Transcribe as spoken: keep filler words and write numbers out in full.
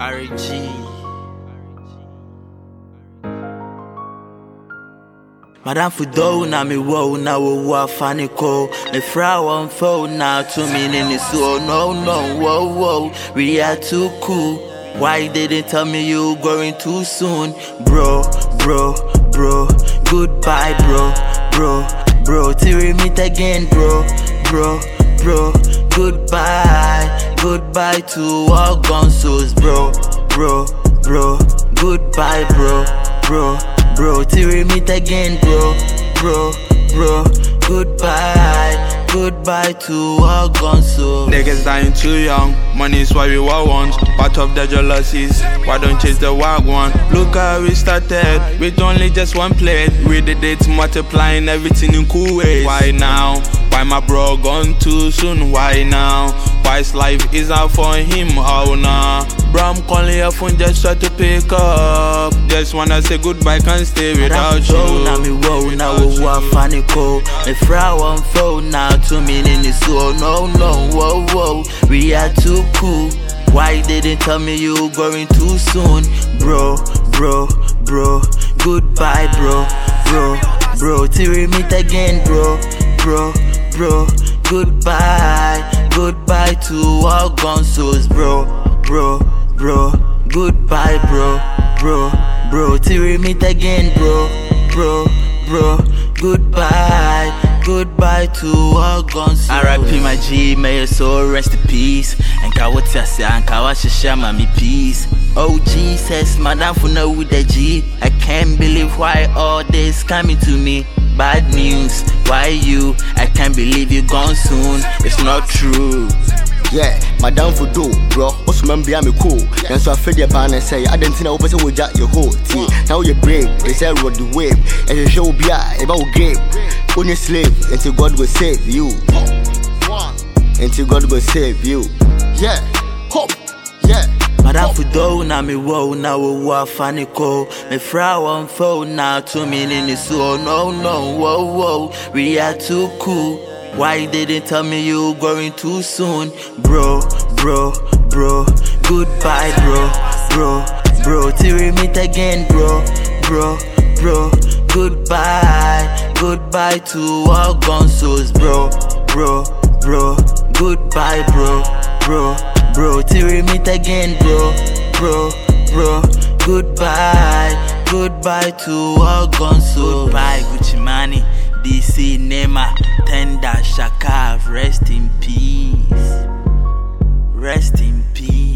R G. Madam Fudo na me wo na wo wa fani ko me fra one phone now to me in so no no whoa whoa we are too cool. Why didn't tell me you going too soon, bro bro bro? Goodbye, bro bro bro. Till we meet again, bro bro bro. Goodbye goodbye to all gonzos, bro bro bro. Goodbye, bro bro bro. Till we meet again, bro bro bro. Goodbye goodbye to all gonzos. Niggas dying too young, money's why we were once. Part of the jealousies, why don't chase the wild one? Look how we started, with only just one plate. We did it multiplying everything in cool ways. Why now? Why my bro gone too soon? Why now? Why's life is out for him? Oh nah. Bro, I'm calling your phone, just try to pick up. Just wanna say goodbye, can't stay without you. Now me wo now wo wa funny ko. Me fra one phone now to me in the so no no whoa whoa. We are too cool. Why didn't tell me you going too soon, bro bro bro? Goodbye, bro bro bro. Till we meet again, bro bro bro. Goodbye goodbye to all gonzos, bro bro bro. Goodbye, bro bro bro. Till we meet again, bro bro bro. Goodbye goodbye to all gonzos. R I P my G, may your soul rest in peace. And Kawatiasi and Kawashisha mami peace. Oh Jesus, Madam Funa with the G. I can't believe why all this coming to me. Bad news, why you? I can't believe you gone soon. It's not true. Yeah, Madam Fudo, bro, what's my be me cool? And so I feel your ban and say, I didn't know what was jack your whole tea. Now you're brave, they say road the wave. And you show be about game. On your slave until God will save you. Until God will save you. Yeah, hope, yeah. Madam Fudo na me wo na wo wa fani ko. Me fra one phone now to me in the so no no whoa whoa. We are too cool. Why didn't tell me you going too soon, bro bro bro? Goodbye, bro bro bro. Till we meet again, bro bro bro. Goodbye goodbye to all gonzos, bro bro bro. Goodbye, bro bro bro. Till we meet again, bro bro bro. Goodbye goodbye to all gonzos. Goodbye, Gucci Mane, D C Nema, Tenda Shaka. Rest in peace. Rest in peace.